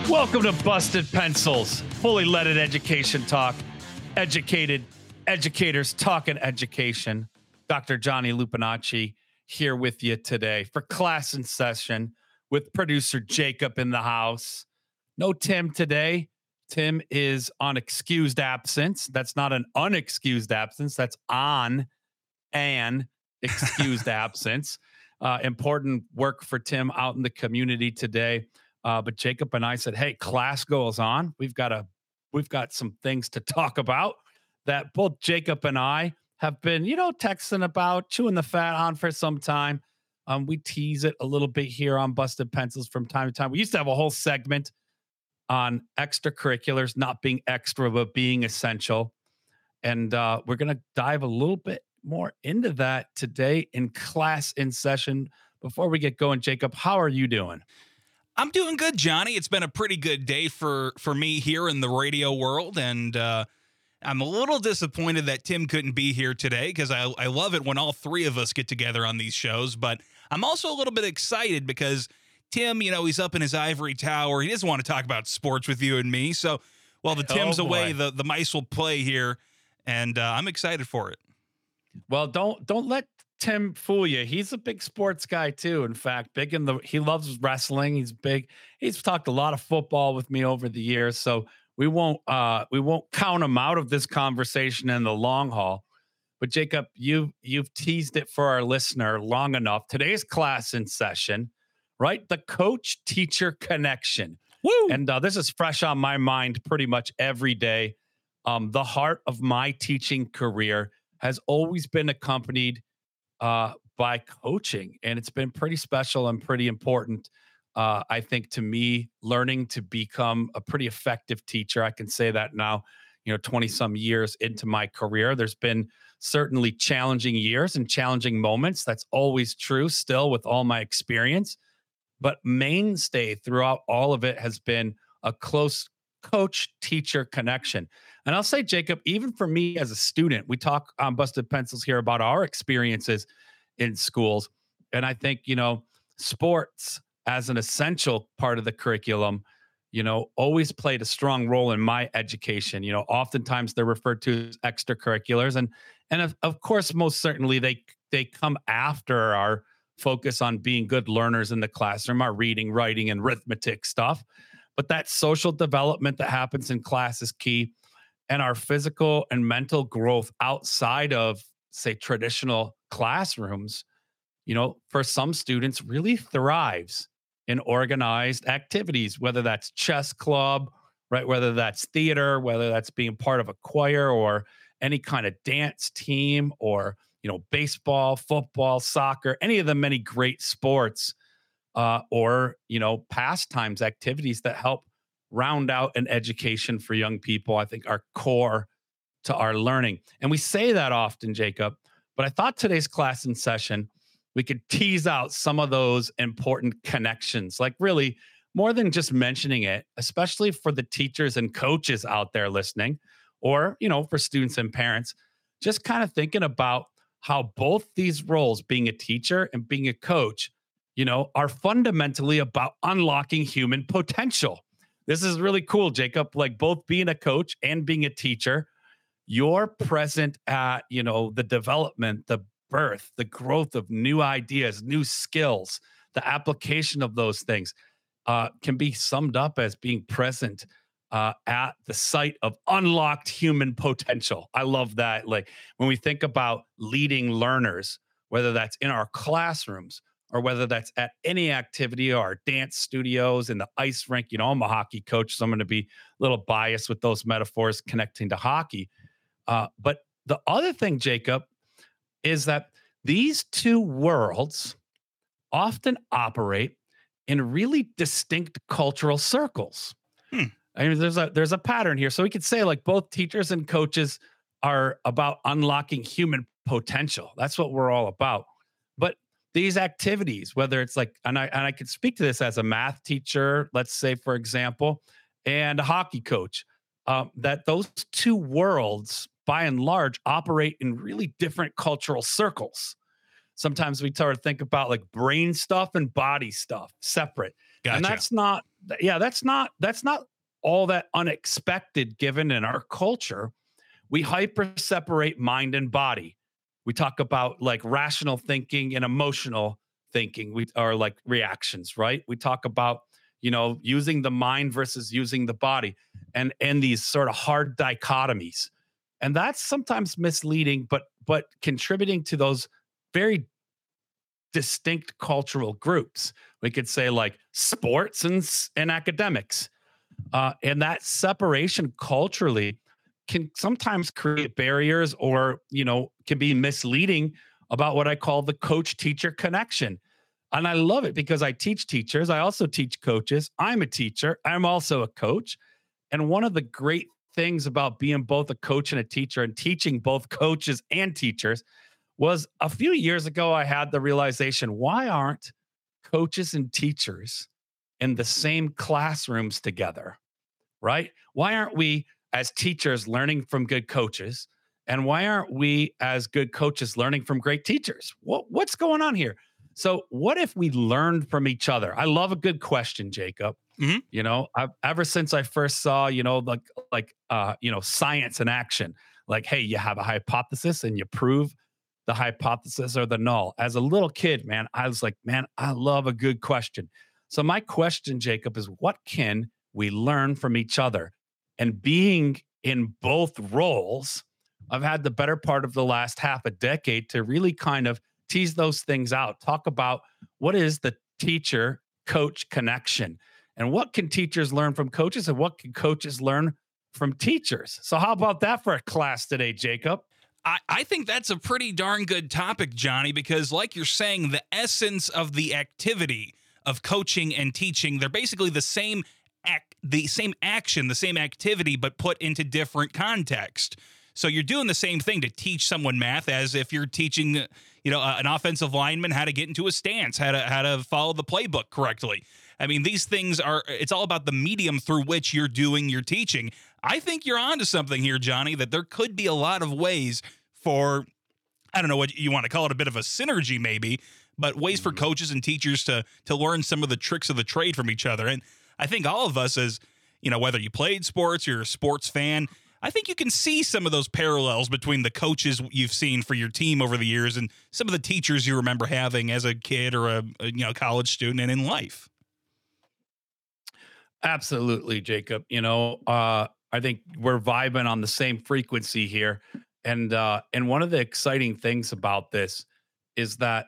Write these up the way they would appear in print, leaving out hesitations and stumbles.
Welcome to Busted Pencils, fully leaded education talk. Educated educators talking education. Dr. Johnny Lupinacci here with you today for class in session with producer Jacob in the house. No Tim today. Tim is on excused absence. That's not an unexcused absence. That's on an excused absence. Important work for Tim out in the community today. But Jacob and I said, hey, class goes on. We've got some things to talk about that both Jacob and I have been, texting about, chewing the fat on for some time. We tease it a little bit here on Busted Pencils from time to time. We used to have a whole segment on extracurriculars not being extra, but being essential. And we're going to dive a little bit more into that today in class in session. Before we get going, Jacob, how are you doing? I'm doing good, Johnny. It's been a pretty good day for me here in the radio world, and I'm a little disappointed that Tim couldn't be here today because I love it when all three of us get together on these shows, but I'm also a little bit excited because Tim, he's up in his ivory tower. He doesn't want to talk about sports with you and me, so while the Tim's away, the mice will play here, and I'm excited for it. Well, don't let Tim fool you. He's a big sports guy too. In fact, he loves wrestling. He's big. He's talked a lot of football with me over the years. So we won't count him out of this conversation in the long haul. But Jacob, you've teased it for our listener long enough. Today's class in session, right? The coach-teacher connection. Woo! And this is fresh on my mind pretty much every day. The heart of my teaching career has always been accompanied by coaching. And it's been pretty special and pretty important, I think, to me, learning to become a pretty effective teacher. I can say that now, 20 some years into my career. There's been certainly challenging years and challenging moments. That's always true still with all my experience. But mainstay throughout all of it has been a close coach-teacher connection. And I'll say, Jacob, even for me as a student, we talk on Busted Pencils here about our experiences in schools. And I think, sports as an essential part of the curriculum, always played a strong role in my education. Oftentimes they're referred to as extracurriculars. And of course, most certainly they come after our focus on being good learners in the classroom, our reading, writing, and arithmetic stuff. But that social development that happens in class is key. And our physical and mental growth outside of, say, traditional classrooms, for some students really thrives in organized activities, whether that's chess club, right? Whether that's theater, whether that's being part of a choir or any kind of dance team or, baseball, football, soccer, any of the many great sports or pastimes, activities that help round out an education for young people, I think are core to our learning. And we say that often, Jacob, but I thought today's class in session, we could tease out some of those important connections, like really more than just mentioning it, especially for the teachers and coaches out there listening, or, for students and parents, just kind of thinking about how both these roles, being a teacher and being a coach, are fundamentally about unlocking human potential. This is really cool, Jacob, like both being a coach and being a teacher, you're present at, the development, the birth, the growth of new ideas, new skills, the application of those things can be summed up as being present at the site of unlocked human potential. I love that. Like when we think about leading learners, whether that's in our classrooms, or whether that's at any activity or our dance studios in the ice rink. I'm a hockey coach, so I'm going to be a little biased with those metaphors connecting to hockey. But the other thing, Jacob, is that these two worlds often operate in really distinct cultural circles. I mean, there's a pattern here. So we could say like both teachers and coaches are about unlocking human potential. That's what we're all about. But these activities, whether it's like, and I could speak to this as a math teacher, let's say, for example, and a hockey coach, that those two worlds, by and large, operate in really different cultural circles. sometimes we sort of think about like brain stuff and body stuff separate. And Gotcha. that's not all that unexpected given in our culture. We hyper separate mind and body. We talk about like rational thinking and emotional thinking. We are like reactions, right? We talk about, using the mind versus using the body and these sort of hard dichotomies. And that's sometimes misleading, but contributing to those very distinct cultural groups. We could say like sports and academics. And that separation culturally can sometimes create barriers or, can be misleading about what I call the coach teacher connection. And I love it because I teach teachers. I also teach coaches. I'm a teacher. I'm also a coach. And one of the great things about being both a coach and a teacher and teaching both coaches and teachers was a few years ago, I had the realization, why aren't coaches and teachers in the same classrooms together, right? Why aren't we as teachers learning from good coaches? And why aren't we as good coaches learning from great teachers? What's going on here? So what if we learned from each other? I love a good question, Jacob. Mhm. Ever since I first saw, science in action, like, hey, you have a hypothesis and you prove the hypothesis or the null. As a little kid, man, I was like, man, I love a good question. So my question, Jacob, is what can we learn from each other? And being in both roles, I've had the better part of the last half a decade to really kind of tease those things out. Talk about what is the teacher coach connection and what can teachers learn from coaches and what can coaches learn from teachers. So how about that for a class today, Jacob? I think that's a pretty darn good topic, Johnny, because like you're saying, the essence of the activity of coaching and teaching, they're basically the same action, the same activity, but put into different context. So you're doing the same thing to teach someone math as if you're teaching, an offensive lineman how to get into a stance, how to follow the playbook correctly. I mean, these things it's all about the medium through which you're doing your teaching. I think you're onto something here, Johnny, that there could be a lot of ways for, I don't know what you want to call it, a bit of a synergy maybe, but ways for coaches and teachers to learn some of the tricks of the trade from each other. And I think all of us as, whether you played sports, you're a sports fan, I think you can see some of those parallels between the coaches you've seen for your team over the years and some of the teachers you remember having as a kid or a college student and in life. Absolutely, Jacob. I think we're vibing on the same frequency here. And one of the exciting things about this is that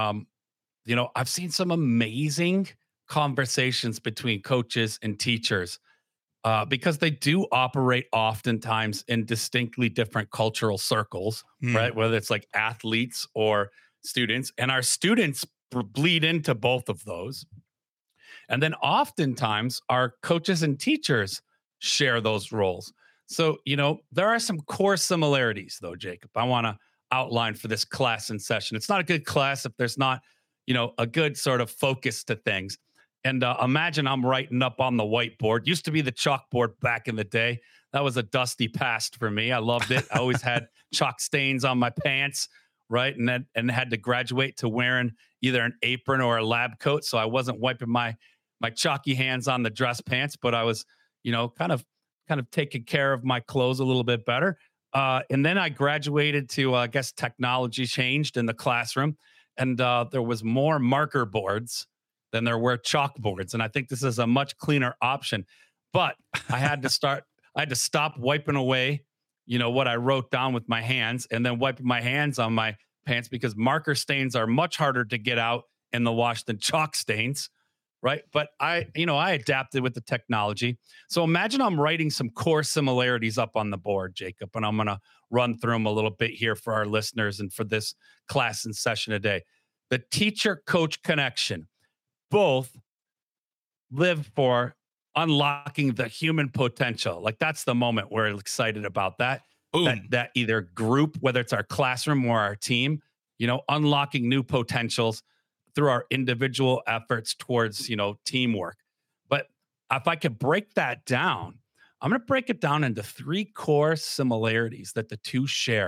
I've seen some amazing conversations between coaches and teachers because they do operate oftentimes in distinctly different cultural circles, right? Whether it's like athletes or students, and our students bleed into both of those. And then oftentimes our coaches and teachers share those roles. So, there are some core similarities though, Jacob, I want to outline for this class in session. It's not a good class if there's not, a good sort of focus to things. And imagine I'm writing up on the whiteboard. Used to be the chalkboard back in the day. That was a dusty past for me. I loved it. I always had chalk stains on my pants, right? And had to graduate to wearing either an apron or a lab coat. So I wasn't wiping my chalky hands on the dress pants, but I was, kind of taking care of my clothes a little bit better. And then I graduated to, I guess technology changed in the classroom, and there was more marker boards than there were chalkboards. And I think this is a much cleaner option. But I had to stop wiping away, what I wrote down with my hands and then wiping my hands on my pants because marker stains are much harder to get out in the wash than chalk stains. Right. But I adapted with the technology. So imagine I'm writing some core similarities up on the board, Jacob, and I'm going to run through them a little bit here for our listeners and for this class and session today. The teacher coach connection, both live for unlocking the human potential. Like that's the moment we're excited about that. That either group, whether it's our classroom or our team, unlocking new potentials through our individual efforts towards, teamwork. But if I could break that down, I'm going to break it down into three core similarities that the two share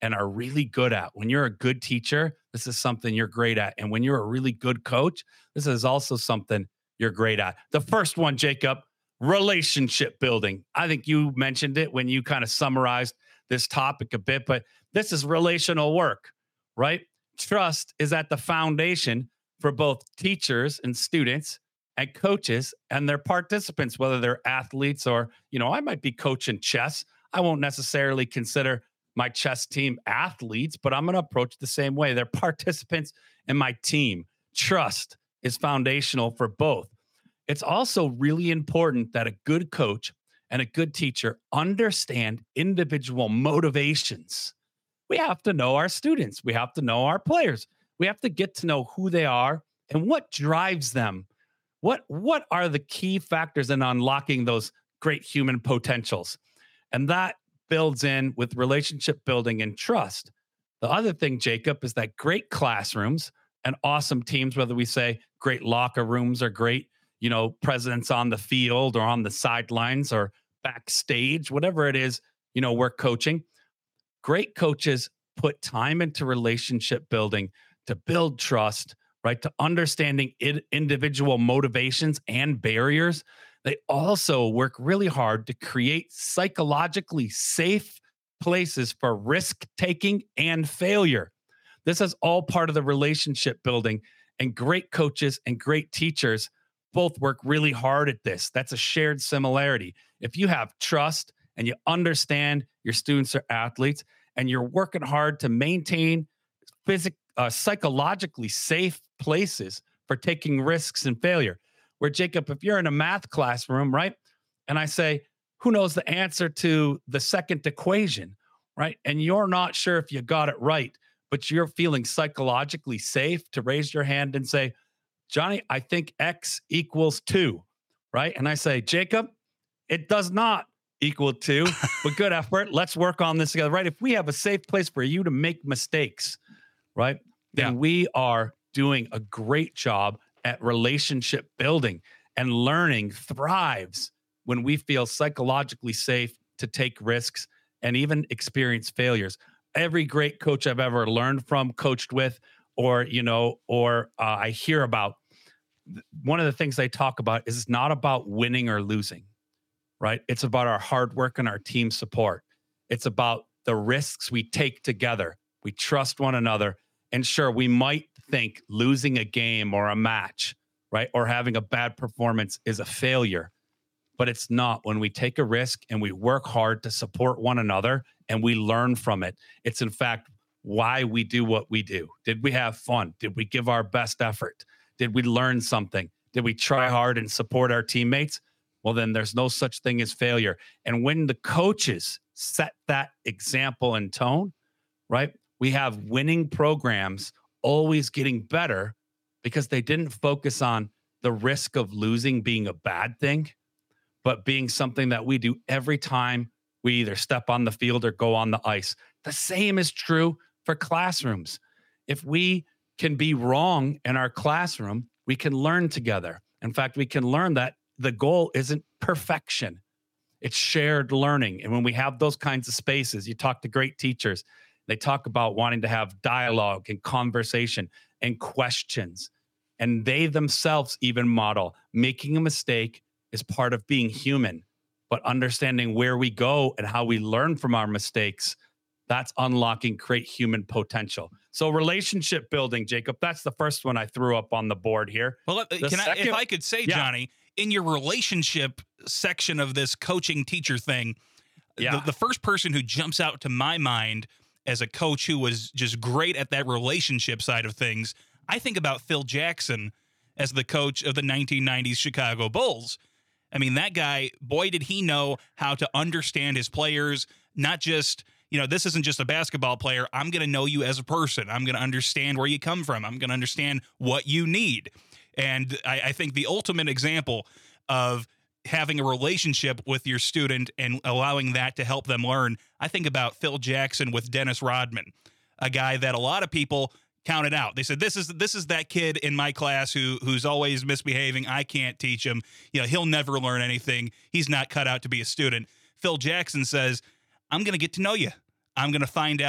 and are really good at. When you're a good teacher, this is something you're great at. And when you're a really good coach, this is also something you're great at. The first one, Jacob, relationship building. I think you mentioned it when you kind of summarized this topic a bit, but this is relational work, right? Trust is at the foundation for both teachers and students and coaches and their participants, whether they're athletes or, I might be coaching chess. I won't necessarily consider my chess team athletes, but I'm going to approach the same way. They're participants in my team. Trust is foundational for both. It's also really important that a good coach and a good teacher understand individual motivations. We have to know our students. We have to know our players. We have to get to know who they are and what drives them. What are the key factors in unlocking those great human potentials? And that builds in with relationship building and trust. The other thing, Jacob, is that great classrooms and awesome teams, whether we say great locker rooms or great, presidents on the field or on the sidelines or backstage, whatever it is, we're coaching. Great coaches put time into relationship building to build trust, right? To understanding individual motivations and barriers. They also work really hard to create psychologically safe places for risk taking and failure. This is all part of the relationship building, and great coaches and great teachers both work really hard at this. That's a shared similarity. If you have trust and you understand your students are athletes and you're working hard to maintain psychologically safe places for taking risks and failure. Where, Jacob, if you're in a math classroom, right, and I say, who knows the answer to the second equation, right? And you're not sure if you got it right, but you're feeling psychologically safe to raise your hand and say, Johnny, I think X equals 2, right? And I say, Jacob, it does not equal 2, but good effort. Let's work on this together, right? If we have a safe place for you to make mistakes, right, then we are doing a great job at relationship building, and learning thrives when we feel psychologically safe to take risks and even experience failures. Every great coach I've ever learned from, coached with, or I hear about, one of the things they talk about is it's not about winning or losing, right? It's about our hard work and our team support. It's about the risks we take together. We trust one another. And sure, we might think losing a game or a match, right, or having a bad performance is a failure, but it's not. When we take a risk and we work hard to support one another and we learn from it, it's in fact why we do what we do. Did we have fun? Did we give our best effort? Did we learn something? Did we try hard and support our teammates? Well, then there's no such thing as failure. And when the coaches set that example and tone, right, we have winning programs always getting better because they didn't focus on the risk of losing being a bad thing, but being something that we do every time we either step on the field or go on the ice. The same is true for classrooms. If we can be wrong in our classroom, we can learn together. In fact, we can learn that the goal isn't perfection. It's shared learning. And when we have those kinds of spaces, you talk to great teachers, they talk about wanting to have dialogue and conversation and questions. And they themselves even model making a mistake is part of being human, but understanding where we go and how we learn from our mistakes, that's unlocking great human potential. So relationship building, Jacob, that's the first one I threw up on the board here. Well, if I could say, Johnny, in your relationship section of this coaching teacher thing, the first person who jumps out to my mind as a coach who was just great at that relationship side of things, I think about Phil Jackson as the coach of the 1990s Chicago Bulls. I mean, that guy, boy, did he know how to understand his players, not just, this isn't just a basketball player. I'm going to know you as a person. I'm going to understand where you come from. I'm going to understand what you need. And I think the ultimate example of having a relationship with your student and allowing that to help them learn, I think about Phil Jackson with Dennis Rodman, a guy that a lot of people counted out. They said, this is that kid in my class who's always misbehaving. I can't teach him. He'll never learn anything. He's not cut out to be a student. Phil Jackson says, I'm going to get to know you. I'm going to find out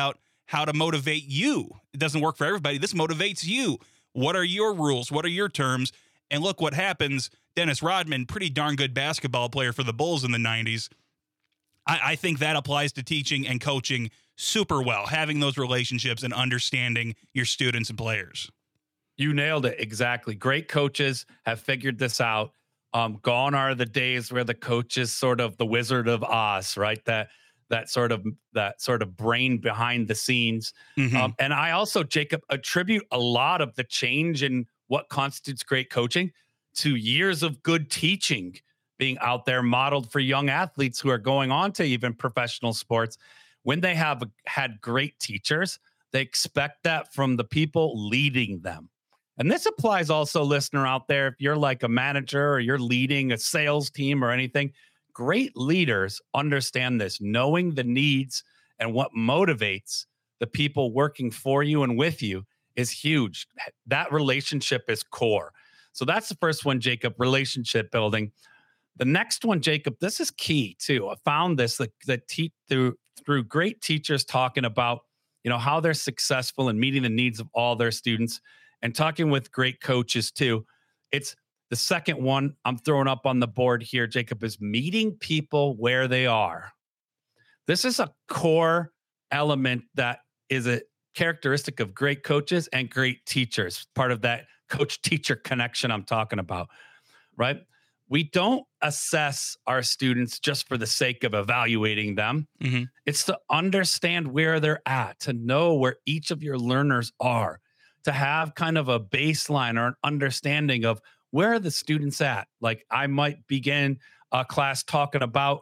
how to motivate you. It doesn't work for everybody. This motivates you. What are your rules? What are your terms? And look what happens. Dennis Rodman, pretty darn good basketball player for the Bulls in the 90s. I think that applies to teaching and coaching super well, having those relationships and understanding your students and players. You nailed it. Exactly. Great coaches have figured this out. Gone are the days where the coach is sort of the Wizard of Oz, right? That sort of brain behind the scenes. And I also, Jacob, attribute a lot of the change in what constitutes great coaching to years of good teaching being out there modeled for young athletes who are going on to even professional sports. When they have had great teachers, they expect that from the people leading them. And this applies also, listener out there, if you're like a manager or you're leading a sales team or anything, great leaders understand this, knowing the needs and what motivates the people working for you and with you is huge. That relationship is core. So that's the first one, Jacob, relationship building. The next one, Jacob, this is key too. I found this through great teachers talking about, how they're successful in meeting the needs of all their students and talking with great coaches too. It's the second one I'm throwing up on the board here, Jacob, is meeting people where they are. This is a core element that is a characteristic of great coaches and great teachers, part of that coach-teacher connection I'm talking about, right? We don't assess our students just for the sake of evaluating them. It's to understand where they're at, to know where each of your learners are, to have kind of a baseline or an understanding of where are the students at. Like I might begin a class talking about,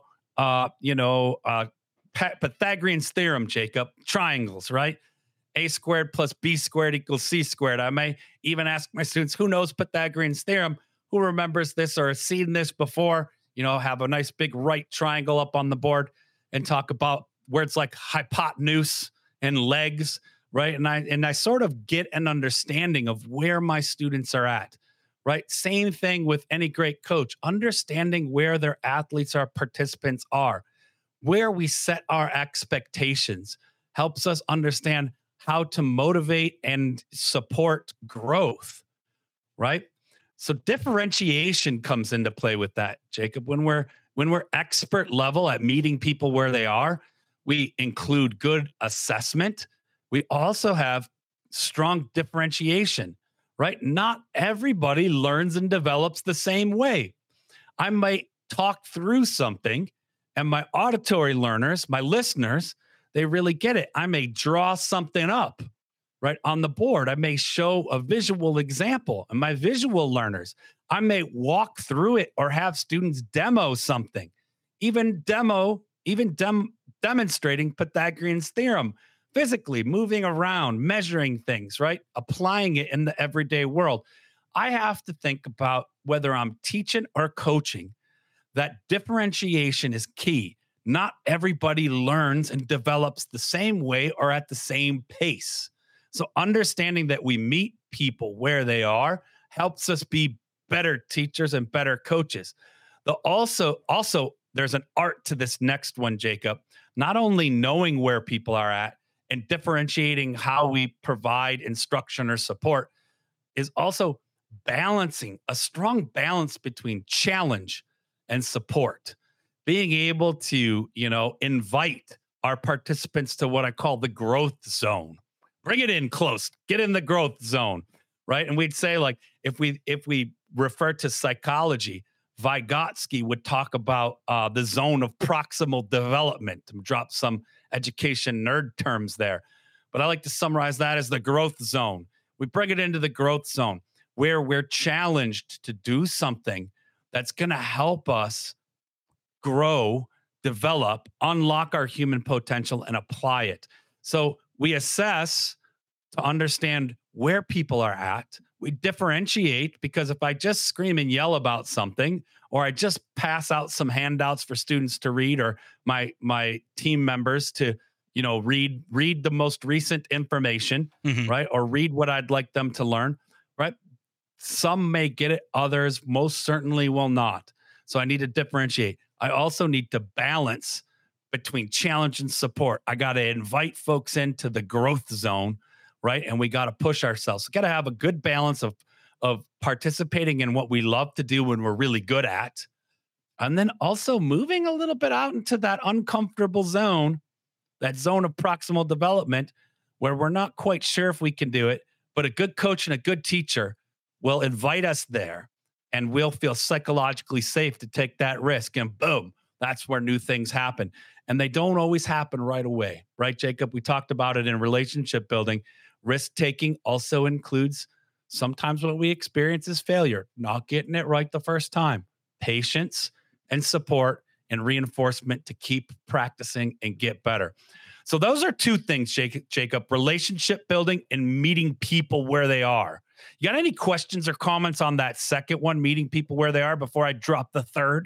Pythagorean's theorem, Jacob, triangles, right? A squared plus B squared equals C squared. I may even ask my students, who knows Pythagorean's theorem? Who remembers this or has seen this before? Have a nice big right triangle up on the board and talk about where it's like hypotenuse and legs, right? And I sort of get an understanding of where my students are at, right? Same thing with any great coach, understanding where their athletes, our participants are, where we set our expectations helps us understand how to motivate and support growth, right? So differentiation comes into play with that, Jacob. When we're expert level at meeting people where they are, we include good assessment. We also have strong differentiation, right? Not everybody learns and develops the same way. I might talk through something and my auditory learners, my listeners, they really get it. I may draw something up right on the board. I may show a visual example, and my visual learners, I may walk through it or have students demo something, demonstrating Pythagorean's theorem, physically moving around, measuring things, right? Applying it in the everyday world. I have to think about whether I'm teaching or coaching, that differentiation is key. Not everybody learns and develops the same way or at the same pace. So understanding that we meet people where they are helps us be better teachers and better coaches. Also, there's an art to this next one, Jacob. Not only knowing where people are at and differentiating how we provide instruction or support is also balancing, a strong balance between challenge and support. Being able to, invite our participants to what I call the growth zone. Bring it in close, get in the growth zone, right? And we'd say, like, if we refer to psychology, Vygotsky would talk about the zone of proximal development. Drop some education nerd terms there. But I like to summarize that as the growth zone. We bring it into the growth zone where we're challenged to do something that's going to help us grow, develop, unlock our human potential, and apply it. So we assess to understand where people are at. We differentiate, because if I just scream and yell about something, or I just pass out some handouts for students to read, or my team members to, read the most recent information, right? Or read what I'd like them to learn, right? Some may get it, others most certainly will not. So I need to differentiate. I also need to balance between challenge and support. I got to invite folks into the growth zone, right? And we got to push ourselves. We got to have a good balance of participating in what we love to do when we're really good at, and then also moving a little bit out into that uncomfortable zone, that zone of proximal development where we're not quite sure if we can do it, but a good coach and a good teacher will invite us there and we'll feel psychologically safe to take that risk. And boom, that's where new things happen. And they don't always happen right away, right, Jacob? We talked about it in relationship building. Risk taking also includes sometimes what we experience is failure, not getting it right the first time, patience and support and reinforcement to keep practicing and get better. So those are two things, Jacob, relationship building and meeting people where they are. You got any questions or comments on that second one, meeting people where they are, before I drop the third?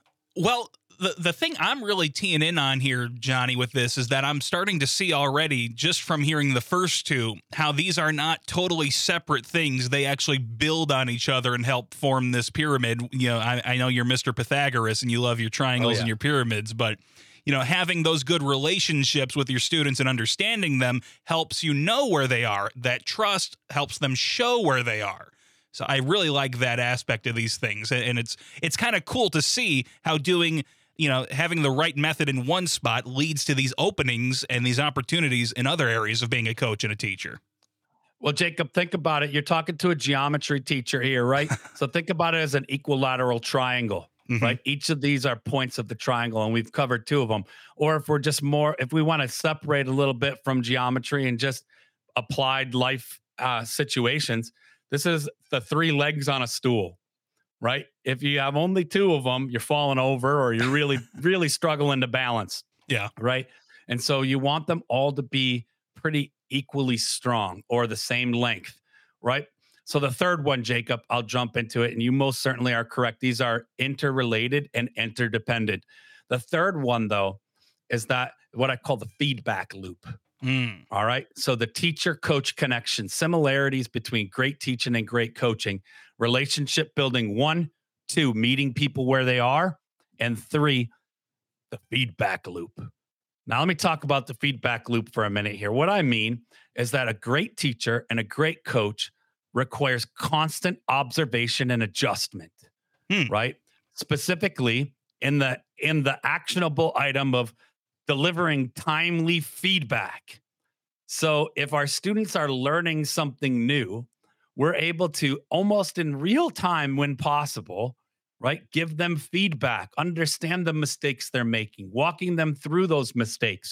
Well, the thing I'm really teeing in on here, Johnny, with this is that I'm starting to see already, just from hearing the first two, how these are not totally separate things. They actually build on each other and help form this pyramid. You know, I know you're Mr. Pythagoras and you love your triangles and your pyramids, but you know, having those good relationships with your students and understanding them helps you know where they are. That trust helps them show where they are. So I really like that aspect of these things. And it's kind of cool to see how doing, you know, having the right method in one spot leads to these openings and these opportunities in other areas of being a coach and a teacher. Well, Jacob, think about it. You're talking to a geometry teacher here, right? So think about it as an equilateral triangle. Right? Each of these are points of the triangle, and we've covered two of them. Or if we're just if we want to separate a little bit from geometry and just applied life situations, this is the three legs on a stool, right? If you have only two of them, you're falling over or you're really, really struggling to balance. Yeah. Right. And so you want them all to be pretty equally strong or the same length, right? So the third one, Jacob, I'll jump into it, and you most certainly are correct. These are interrelated and interdependent. The third one, though, is that what I call the feedback loop. All right. So the teacher-coach connection, similarities between great teaching and great coaching, relationship building, 1, 2, meeting people where they are, and 3, the feedback loop. Now, let me talk about the feedback loop for a minute here. What I mean is that a great teacher and a great coach requires constant observation and adjustment, right? Specifically in the actionable item of delivering timely feedback. So if our students are learning something new, we're able to almost in real time, when possible, right, give them feedback, understand the mistakes they're making, walking them through those mistakes.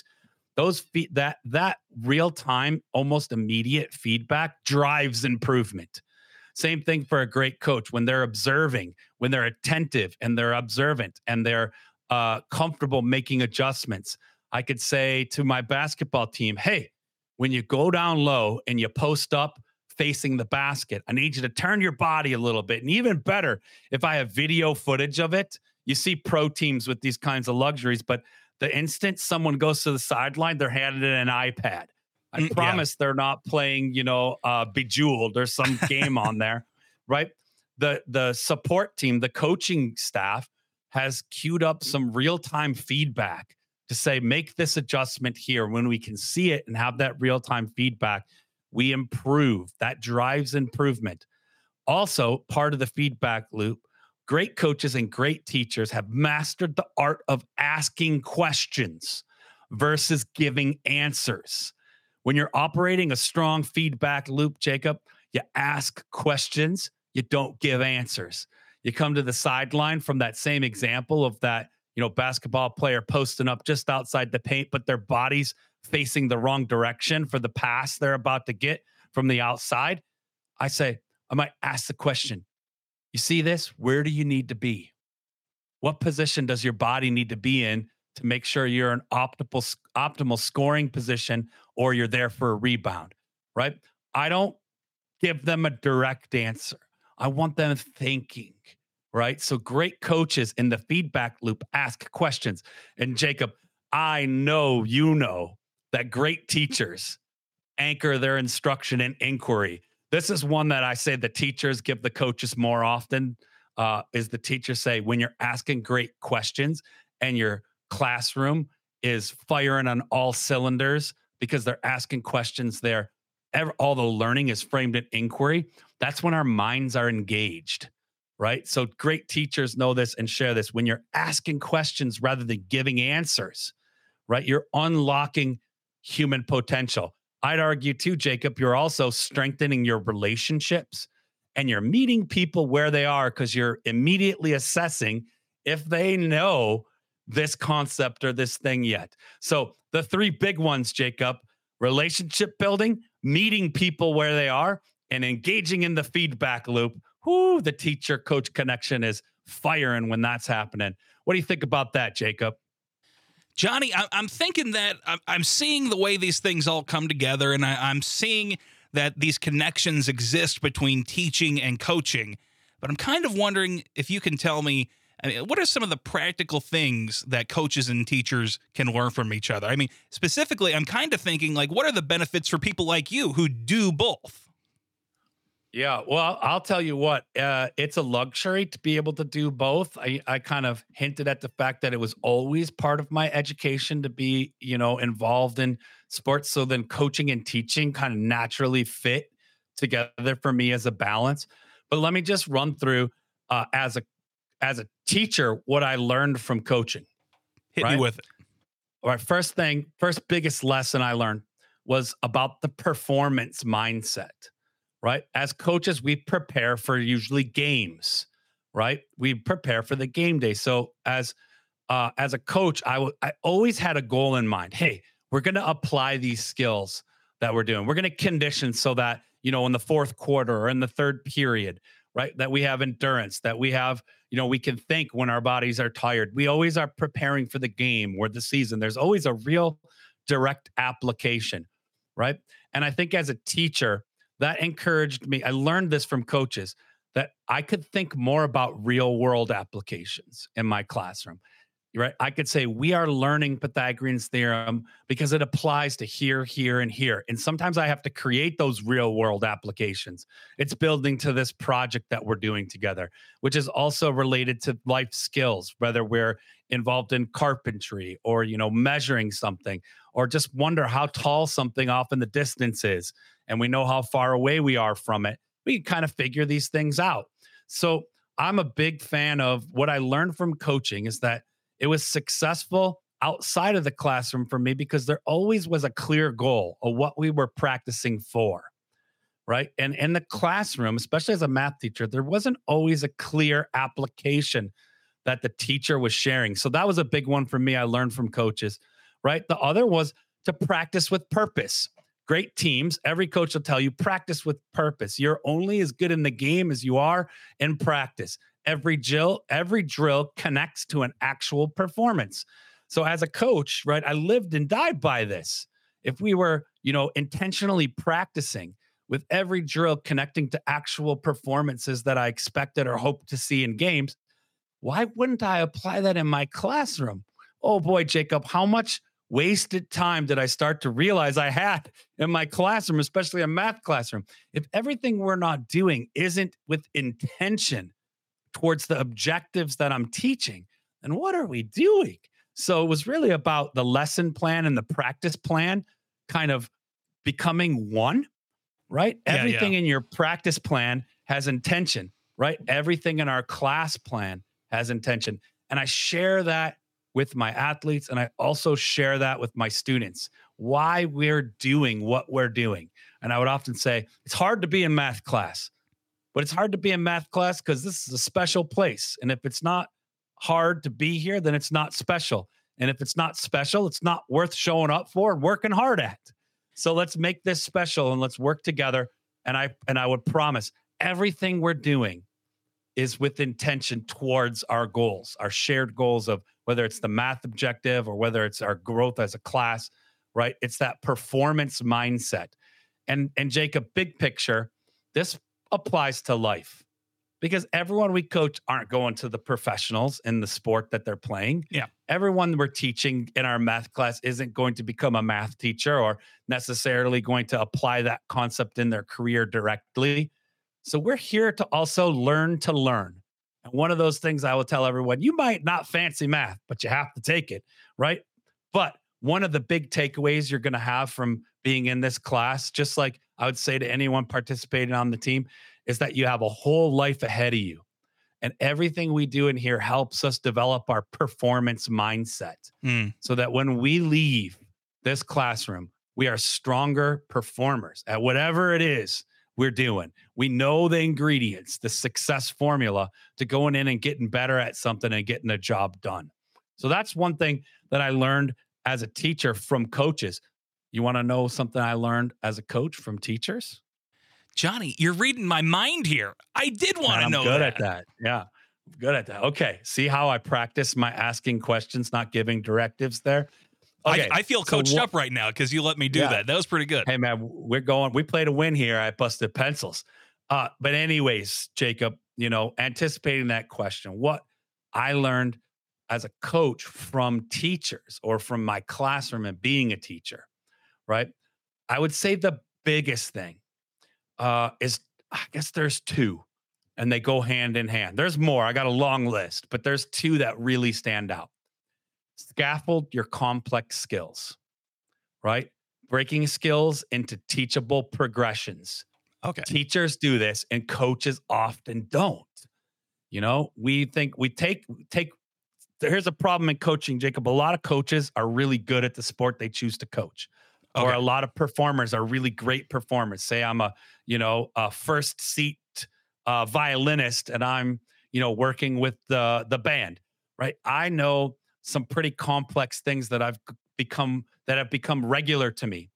That real time, almost immediate feedback drives improvement. Same thing for a great coach when they're observing, when they're attentive and they're observant and they're comfortable making adjustments. I could say to my basketball team, hey, when you go down low and you post up facing the basket, I need you to turn your body a little bit. And even better, if I have video footage of it, you see pro teams with these kinds of luxuries, but the instant someone goes to the sideline, they're handed an iPad. I promise they're not playing, Bejeweled or some game on there, right? The support team, the coaching staff has queued up some real-time feedback to say, make this adjustment here. When we can see it and have that real-time feedback, we improve. That drives improvement. Also, part of the feedback loop, great coaches and great teachers have mastered the art of asking questions versus giving answers. When you're operating a strong feedback loop, Jacob, you ask questions, you don't give answers. You come to the sideline from that same example of that, basketball player posting up just outside the paint, but their body's facing the wrong direction for the pass they're about to get from the outside. I might ask the question, you see this? Where do you need to be? What position does your body need to be in to make sure you're in optimal scoring position or you're there for a rebound, right? I don't give them a direct answer. I want them thinking, right? So great coaches in the feedback loop ask questions. And Jacob, I know that great teachers anchor their instruction in inquiry. This is one that I say the teachers give the coaches more often, is the teachers say, when you're asking great questions and your classroom is firing on all cylinders because they're asking questions there. All the learning is framed in inquiry. That's when our minds are engaged, right? So great teachers know this and share this. When you're asking questions rather than giving answers, right? You're unlocking human potential. I'd argue too, Jacob, you're also strengthening your relationships and you're meeting people where they are because you're immediately assessing if they know this concept or this thing yet. So the three big ones, Jacob: relationship building, meeting people where they are, and engaging in the feedback loop. Whoo, the teacher coach connection is firing when that's happening. What do you think about that, Jacob? Johnny, I'm thinking that I'm seeing the way these things all come together, and I'm seeing that these connections exist between teaching and coaching. But I'm kind of wondering if you can tell me, I mean, what are some of the practical things that coaches and teachers can learn from each other? I mean, specifically, I'm kind of thinking, like, what are the benefits for people like you who do both? Yeah, well, I'll tell you what, it's a luxury to be able to do both. I kind of hinted at the fact that it was always part of my education to be, involved in sports. So then coaching and teaching kind of naturally fit together for me as a balance. But let me just run through as a teacher what I learned from coaching. Hit me Right? with it. All right, first biggest lesson I learned was about the performance mindset. Right? As coaches, we prepare for usually games, right? We prepare for the game day. So as a coach, I always had a goal in mind. Hey, we're going to apply these skills that we're doing. We're going to condition so that, in the fourth quarter or in the third period, right, that we have endurance, that we have, we can think when our bodies are tired. We always are preparing for the game or the season. There's always a real direct application, right? And I think as a teacher, that encouraged me. I learned this from coaches that I could think more about real world applications in my classroom. Right? I could say we are learning Pythagorean's theorem because it applies to here, here, and here. And sometimes I have to create those real world applications. It's building to this project that we're doing together, which is also related to life skills, whether we're involved in carpentry or, measuring something, or just wonder how tall something off in the distance is. And we know how far away we are from it. We can kind of figure these things out. So I'm a big fan of what I learned from coaching is that it was successful outside of the classroom for me because there always was a clear goal of what we were practicing for, right? And in the classroom, especially as a math teacher, there wasn't always a clear application that the teacher was sharing. So that was a big one for me. I learned from coaches, right? The other was to practice with purpose. Great teams, every coach will tell you, practice with purpose. You're only as good in the game as you are in practice. Every drill connects to an actual performance. So as a coach, right, I lived and died by this. If we were, intentionally practicing with every drill connecting to actual performances that I expected or hoped to see in games, why wouldn't I apply that in my classroom? Oh boy, Jacob, how much wasted time did I start to realize I had in my classroom, especially a math classroom? If everything we're not doing isn't with intention towards the objectives that I'm teaching, then what are we doing? So it was really about the lesson plan and the practice plan kind of becoming one, right? Yeah, Everything yeah. in your practice plan has intention, right? Everything in our class plan has intention. And I share that with my athletes, and I also share that with my students, why we're doing what we're doing. And I would often say, it's hard to be in math class, but it's hard to be in math class because this is a special place. And if it's not hard to be here, then it's not special. And if it's not special, it's not worth showing up for and working hard at. So let's make this special and let's work together. And I would promise everything we're doing is with intention towards our goals, our shared goals of whether it's the math objective or whether it's our growth as a class, right? It's that performance mindset. And Jacob, big picture, this applies to life because everyone we coach aren't going to the professionals in the sport that they're playing. Yeah. Everyone we're teaching in our math class isn't going to become a math teacher or necessarily going to apply that concept in their career directly. So we're here to also learn to learn. And one of those things I will tell everyone, you might not fancy math, but you have to take it, right? But one of the big takeaways you're going to have from being in this class, just like I would say to anyone participating on the team, is that you have a whole life ahead of you. And everything we do in here helps us develop our performance mindset so that when we leave this classroom, we are stronger performers at whatever it is we're doing. We know the ingredients, the success formula to going in and getting better at something and getting a job done. So that's one thing that I learned as a teacher from coaches. You want to know something I learned as a coach from teachers? Johnny, you're reading my mind here. I did want to know I'm good at that. Yeah. I'm good at that. Okay. See how I practice my asking questions, not giving directives there? Okay. I feel coached up right now because you let me do that. That was pretty good. Hey, man, we played a win here. I busted pencils. But anyways, Jacob, anticipating that question, what I learned as a coach from teachers or from my classroom and being a teacher, right? I would say the biggest thing is, I guess there's two, and they go hand in hand. There's more. I got a long list, but there's two that really stand out. Scaffold your complex skills, right? Breaking skills into teachable progressions. Okay. Teachers do this and coaches often don't. We think we take, here's a problem in coaching, Jacob. A lot of coaches are really good at the sport they choose to coach. Okay. Or a lot of performers are really great performers. Say I'm a first seat violinist and I'm, working with the band, right? I know some pretty complex things that have become regular to me.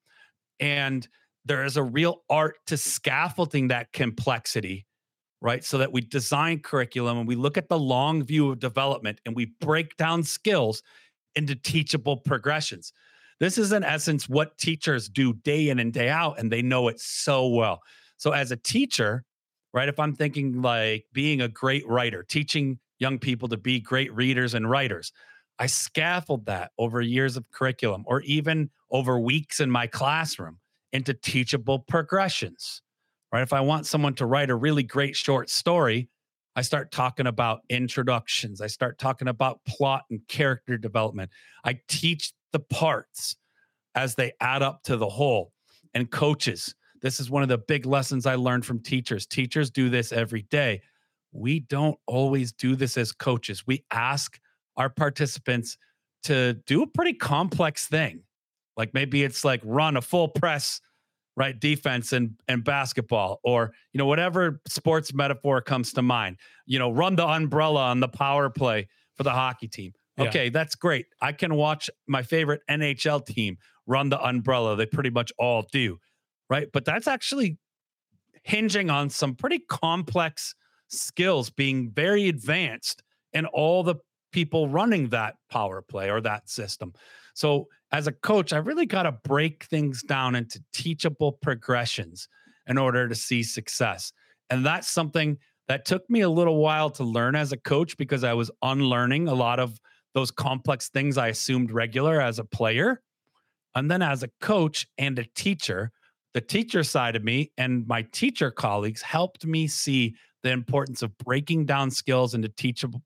And there is a real art to scaffolding that complexity, right? So that we design curriculum and we look at the long view of development and we break down skills into teachable progressions. This is in essence what teachers do day in and day out, and they know it so well. So as a teacher, right, if I'm thinking like being a great writer, teaching young people to be great readers and writers, I scaffold that over years of curriculum or even over weeks in my classroom into teachable progressions, right? If I want someone to write a really great short story, I start talking about introductions. I start talking about plot and character development. I teach the parts as they add up to the whole. And coaches, this is one of the big lessons I learned from teachers. Teachers do this every day. We don't always do this as coaches. We ask our participants to do a pretty complex thing. Like maybe it's like run a full press, right, defense and basketball, or, whatever sports metaphor comes to mind, run the umbrella on the power play for the hockey team. Okay, that's great. I can watch my favorite NHL team run the umbrella. They pretty much all do, right? But that's actually hinging on some pretty complex skills being very advanced in all the people running that power play or that system. So as a coach, I really got to break things down into teachable progressions in order to see success. And that's something that took me a little while to learn as a coach because I was unlearning a lot of those complex things I assumed regular as a player. And then as a coach and a teacher, the teacher side of me and my teacher colleagues helped me see the importance of breaking down skills into teachable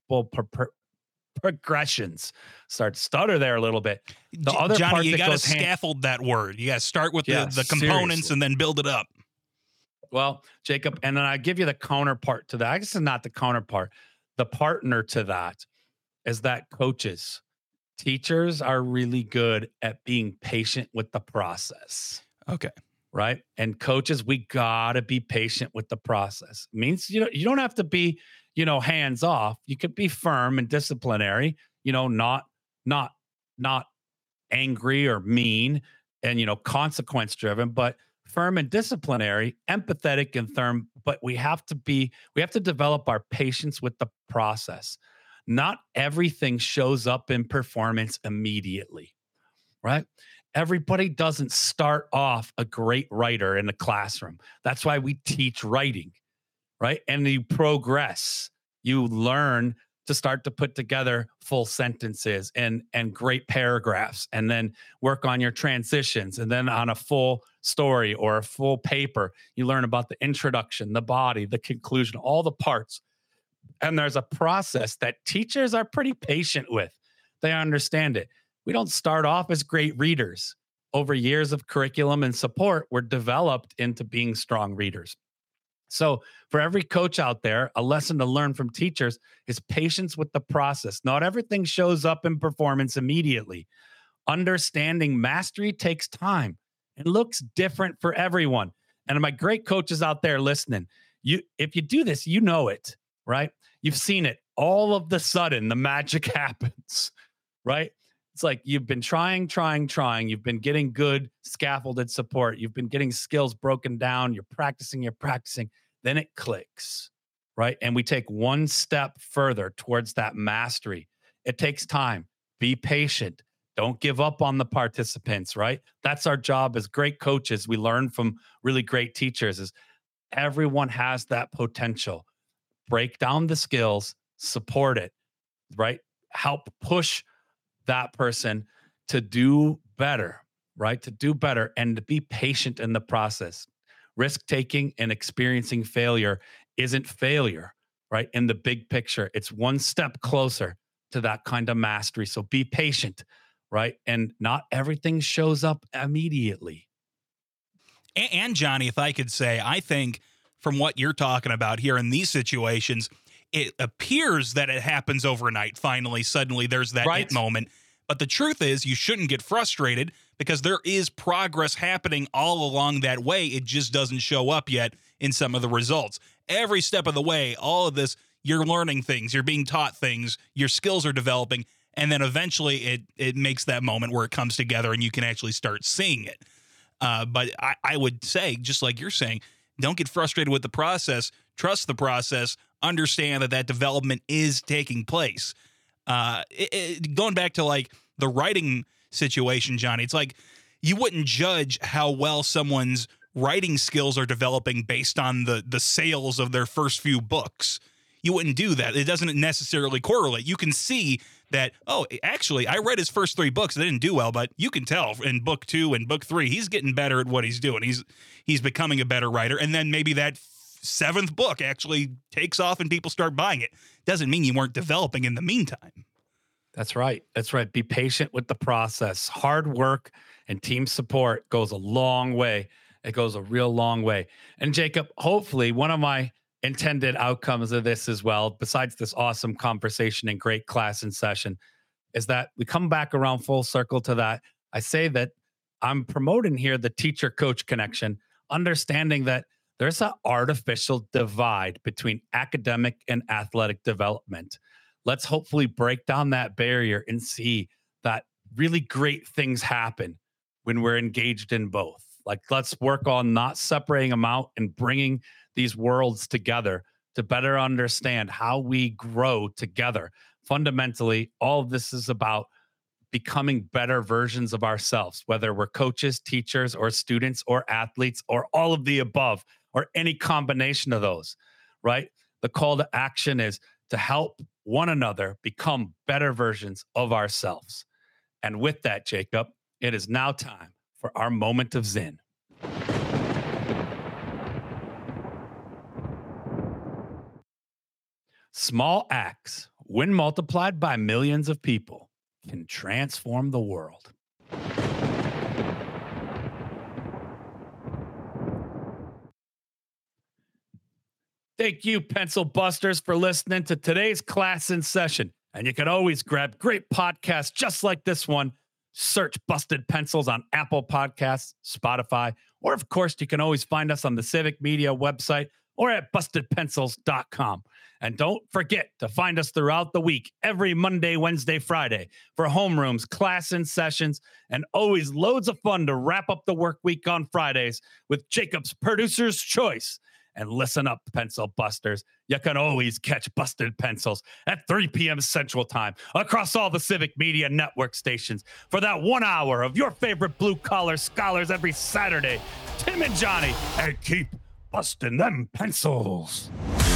progressions. Start to stutter there a little bit. The other Johnny, part you got to scaffold that word. You got to start with the components and then build it up. Well, Jacob, and then I give you the counterpart to that. I guess it's not the counterpart. The partner to that is that coaches, teachers are really good at being patient with the process. Okay. Right. And coaches, we gotta be patient with the process. It means, you don't have to be, hands off. You could be firm and disciplinary, not angry or mean and, consequence driven, but firm and disciplinary, empathetic and firm. But we have to develop our patience with the process. Not everything shows up in performance immediately, right? Everybody doesn't start off a great writer in the classroom. That's why we teach writing, right? And you progress. You learn to start to put together full sentences and great paragraphs, and then work on your transitions. And then on a full story or a full paper, you learn about the introduction, the body, the conclusion, all the parts. And there's a process that teachers are pretty patient with. They understand it. we don't start off as great readers. Over years of curriculum and support, we're developed into being strong readers. So, for every coach out there, a lesson to learn from teachers is patience with the process. Not everything shows up in performance immediately. Understanding mastery takes time and looks different for everyone. And my great coaches out there listening, if you do this, you know it, right? You've seen it. All of the sudden, the magic happens, right? It's like you've been trying. You've been getting good scaffolded support. You've been getting skills broken down. You're practicing. Then it clicks, right? And we take one step further towards that mastery. It takes time. Be patient. Don't give up on the participants, right? That's our job as great coaches. We learn from really great teachers is everyone has that potential. Break down the skills, support it, right? Help push that person to do better, right? To do better and to be patient in the process. Risk taking and experiencing failure isn't failure, right? In the big picture, it's one step closer to that kind of mastery. So be patient, right? And not everything shows up immediately. And Johnny, if I could say, I think from what you're talking about here in these situations, it appears that it happens overnight. Finally, suddenly there's that Right. it moment. But the truth is you shouldn't get frustrated because there is progress happening all along that way. It just doesn't show up yet in some of the results. Every step of the way, all of this, you're learning things, you're being taught things, your skills are developing, and then eventually it makes that moment where it comes together and you can actually start seeing it. But I would say, just like you're saying, don't get frustrated with the process. Trust the process. Understand that development is taking place. Going back to like the writing situation, Johnny, it's like you wouldn't judge how well someone's writing skills are developing based on the sales of their first few books. You wouldn't do that. It doesn't necessarily correlate. You can see that, oh, actually, I read his first 3 books. They didn't do well, but you can tell in book 2 and book 3, he's getting better at what he's doing. He's becoming a better writer. And then maybe that 7th book actually takes off and people start buying it. Doesn't mean you weren't developing in the meantime. That's right. Be patient with the process. Hard work and team support goes a long way. It goes a real long way. And Jacob, hopefully one of my intended outcomes of this as well, besides this awesome conversation and great class and session, is that we come back around full circle to that. I say that I'm promoting here the teacher-coach connection, understanding that there's an artificial divide between academic and athletic development. Let's hopefully break down that barrier and see that really great things happen when we're engaged in both. Like, let's work on not separating them out and bringing these worlds together to better understand how we grow together. Fundamentally, all of this is about becoming better versions of ourselves, whether we're coaches, teachers, or students, or athletes, or all of the above, or any combination of those, right? The call to action is to help one another become better versions of ourselves. And with that, Jacob, it is now time for our moment of Zen. Small acts, when multiplied by millions of people, can transform the world. Thank you, Pencil Busters, for listening to today's class in session. And you can always grab great podcasts just like this one. Search Busted Pencils on Apple Podcasts, Spotify, or of course, you can always find us on the Civic Media website or at bustedpencils.com. And don't forget to find us throughout the week, every Monday, Wednesday, Friday, for homerooms, class and sessions, and always loads of fun to wrap up the work week on Fridays with Jacob's Producer's Choice. And listen up, Pencil Busters. You can always catch Busted Pencils at 3 p.m. Central Time across all the Civic Media Network stations for that 1 hour of your favorite blue-collar scholars every Saturday. Tim and Johnny, and keep busting them pencils.